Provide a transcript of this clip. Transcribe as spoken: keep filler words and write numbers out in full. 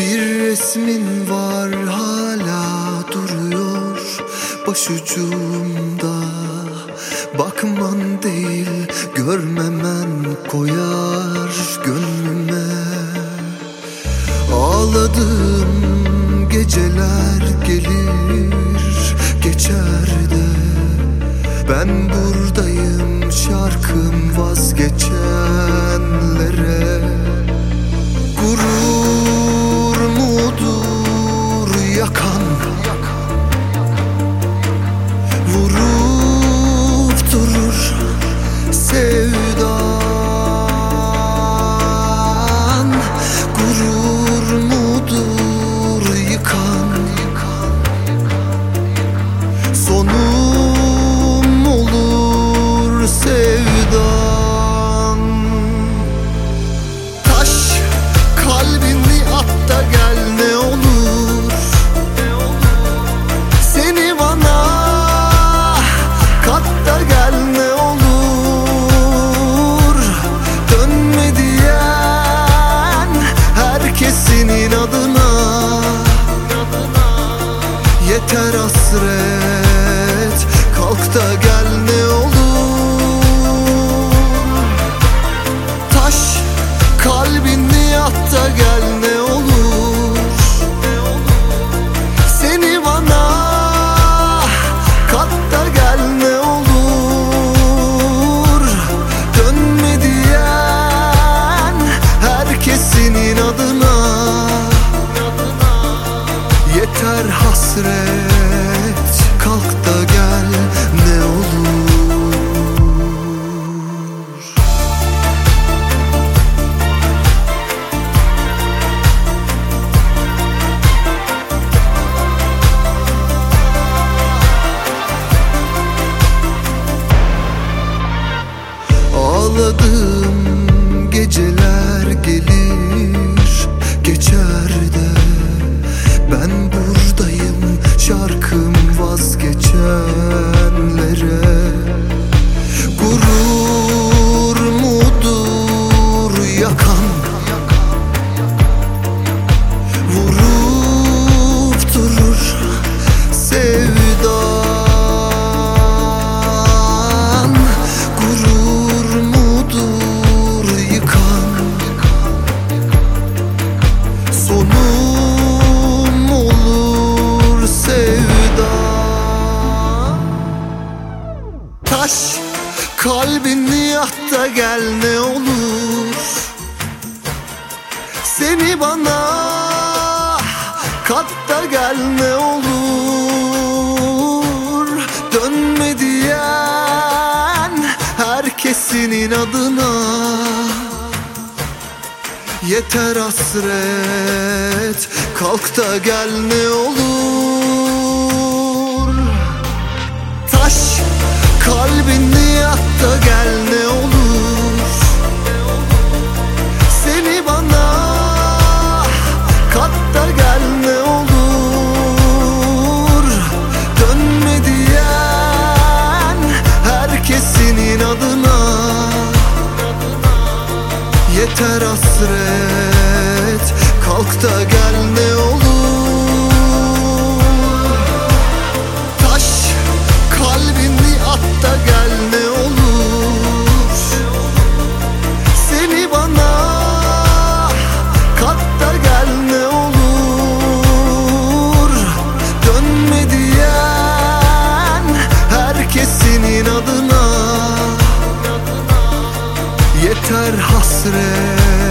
Bir resmin var hala duruyor başucumda. Bakman değil görmemen koyar gönlüme. Ağladığım geceler gelir geçer de ben buradayım şarkım vazgeçenlere. Gurur mudur yakan, vurup durur sevdan. Gurur mudur yıkan, sonum olur sevdan. Taş kalbini at da gel ne olur, seni bana kat da gel ne olur. Dönme diyen herkesin inadına, yeter hasret kalk da gel ne olur. Taş kalbini at da gel ne olur, seni bana kat da gel ne olur. Dönme diyen herkesin inadına, yeter hasret kalk da gel ne olur. Ağladığım geceler gelir geçer de ben buradayım şarkım vazgeçenlere. Gurur mudur yakan, vurup durur sevdan. Gurur mudur yıkan, sonum olur sevdan. Taş kalbini at da gel ne olur, seni bana kat da gel ne olur. Dönme diyen herkesin inadına, yeter hasret kalk da gel ne olur. Taş kalbini at da gel ne olur, seni bana kat da gel ne olur. Dönme diyen herkesin inadına, yeter hasret kalk da gel ne olur. Taş kalbini at da gel ne olur, seni bana kat da gel ne olur. Dönme diyen herkesin inadına, yeter hasret